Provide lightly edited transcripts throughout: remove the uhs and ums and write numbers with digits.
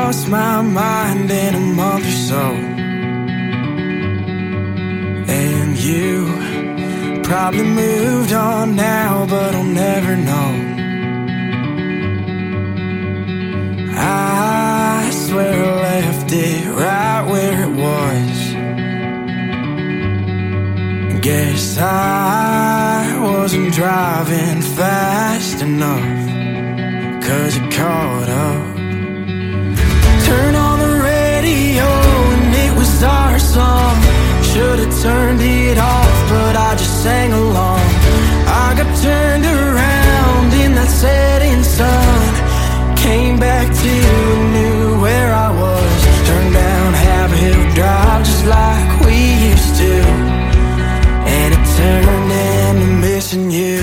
lost my mind in a month or so. And you probably moved on now, but I'll never know. I swear I left it right where it was. Guess I wasn't driving fast enough, 'cause it caught up. Turn on the radio and it was our song. Should've turned it off, but I just sang along. I got turned around in that setting sun. Came back to and knew where I was. Turned down Haverhill Drive just like we used to, and it turned into missing you.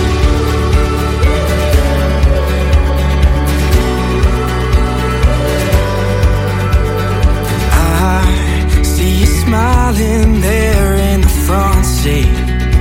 I see you smiling there in the front seat,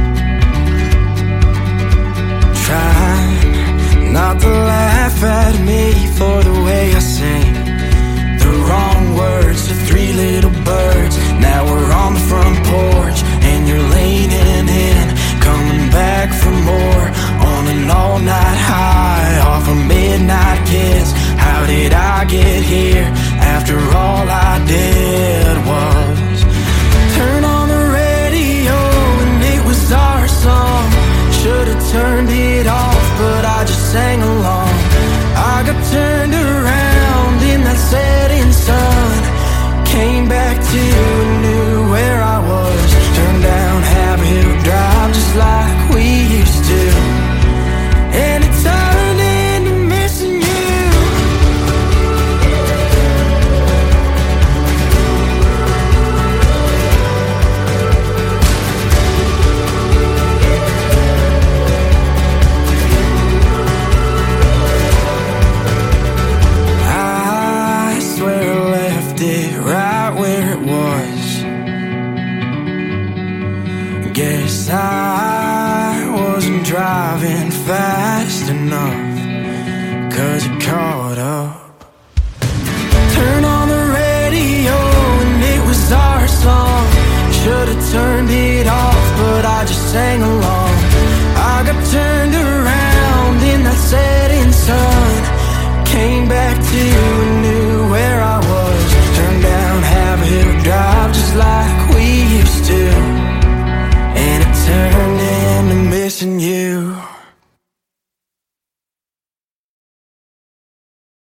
trying not to laugh at me for the way I sing the wrong words to three little birds. Now we're on the front porch and you're leaning in, coming back for more, on an all-night high off a midnight kiss. How did I get here after all I did was turn on the radio and it was our song. Should've turned it off, but I just sang along. I got turned around in that setting sun. Came back to and knew where I was. Turned down Haverhill Drive just like we used to, and it turned into missing you. I swear I left it right where it was. Guess I wasn't driving fast enough, 'cause it caught up. Turn on the radio and it was our song. Should've turned it off, but I just sang along. I got turned around in that setting sun. Came back